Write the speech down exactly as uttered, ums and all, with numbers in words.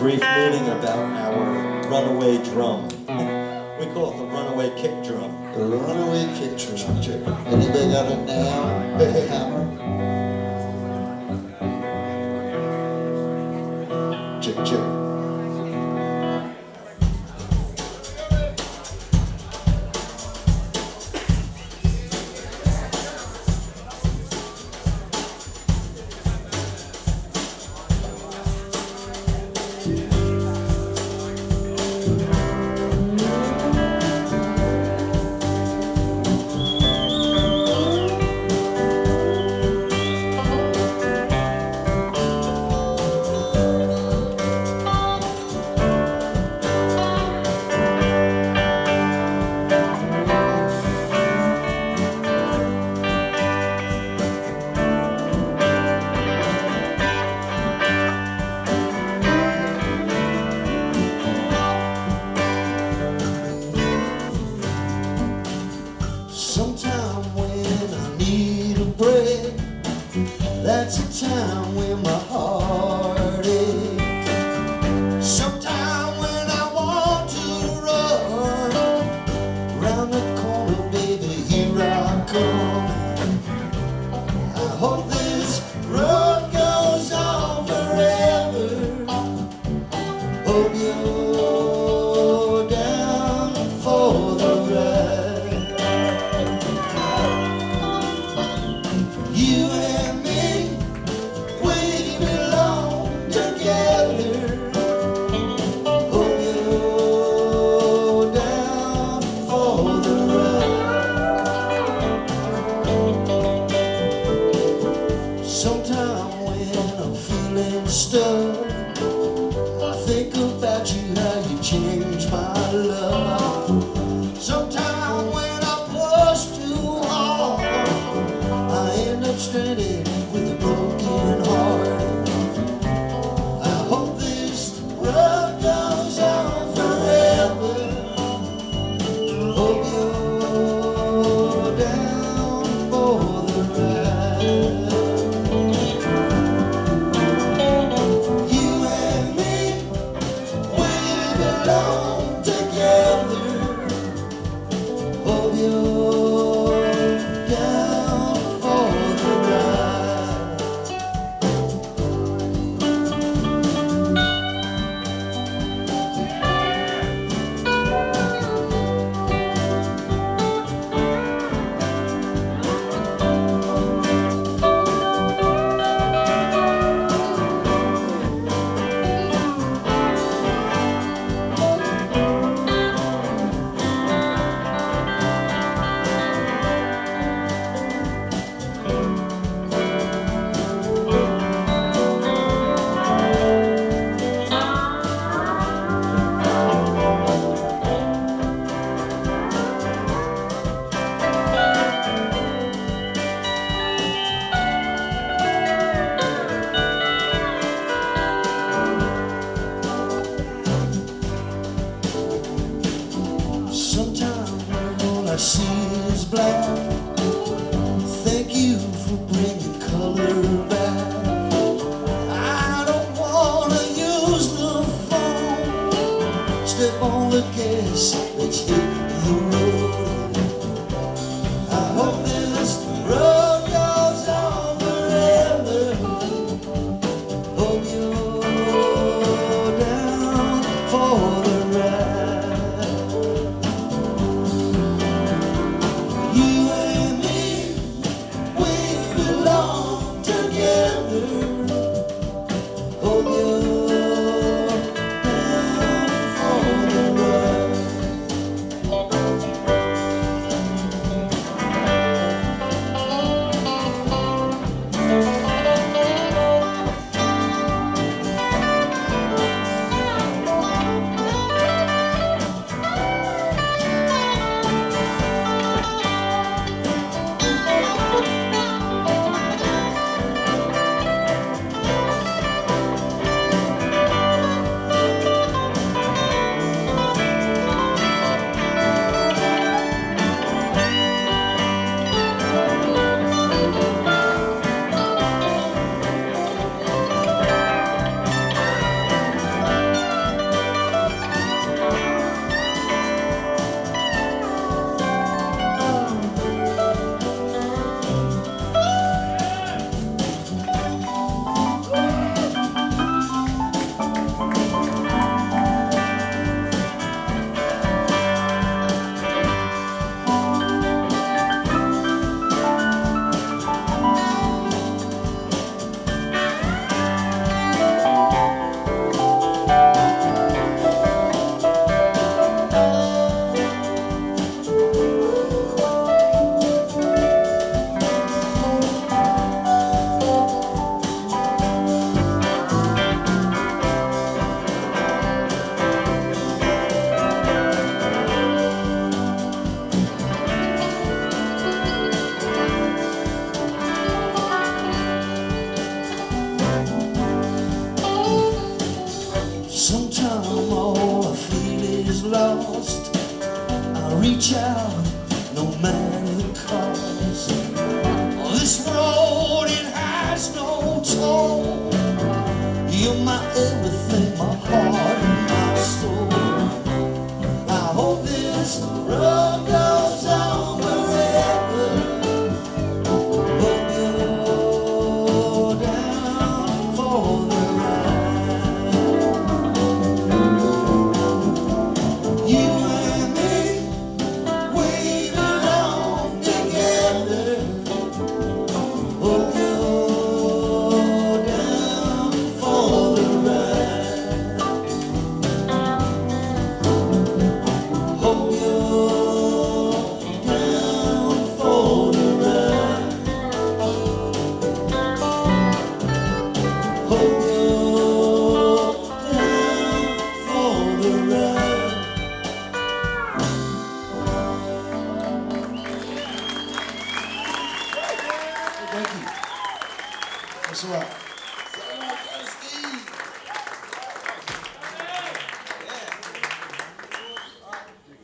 brief meeting about our runaway drum. We call it the runaway kick drum. The runaway kick drum. Check. Anybody got it now? Hey, hammer. Check, check. Sometime when I need a break, that's a time when my heart aches. Sometime when I want to run round the corner, baby, here I come. I hope this road goes on forever. Hope you're down for the ride. You and me, we belong together. Hope you're down for the ride. Sometime when I'm feeling stuck, I think about you, how you changed my love. Sometime when I push too hard, I end up stranded with a broken heart. I hope this road goes on forever. Hope you're down for the ride. You and me, we belong together. Hope you're down for the ride. Sometimes when all I see is black, thank you for bringing color back. I don't wanna use the phone, step on the gas, let's hit the road. I hope this road goes on forever. Hope you're down for the ride. You and me, we belong together. Hope you're down for the ride. together. Hope you're down for the ride. Hope you're down for the ride. Hope you're down for the ride. Thank you. Thanks a lot.